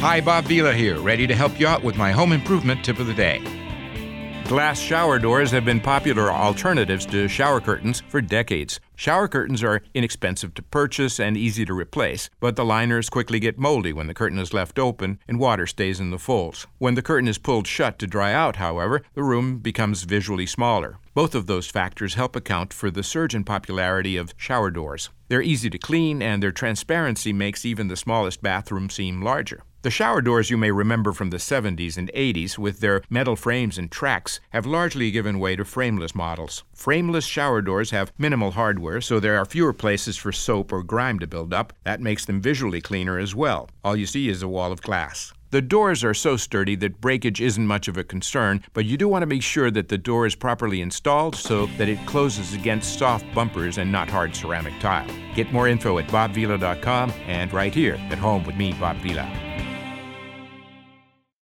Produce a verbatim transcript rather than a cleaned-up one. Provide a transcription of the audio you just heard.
Hi, Bob Vila here, ready to help you out with my home improvement tip of the day. Glass shower doors have been popular alternatives to shower curtains for decades. Shower curtains are inexpensive to purchase and easy to replace, but the liners quickly get moldy when the curtain is left open and water stays in the folds. When the curtain is pulled shut to dry out, however, the room becomes visually smaller. Both of those factors help account for the surge in popularity of shower doors. They're easy to clean, and their transparency makes even the smallest bathroom seem larger. The shower doors you may remember from the seventies and eighties with their metal frames and tracks have largely given way to frameless models. Frameless shower doors have minimal hardware, so there are fewer places for soap or grime to build up. That makes them visually cleaner as well. All you see is a wall of glass. The doors are so sturdy that breakage isn't much of a concern, but you do want to make sure that the door is properly installed so that it closes against soft bumpers and not hard ceramic tile. Get more info at bob vila dot com and right here at home with me, Bob Vila.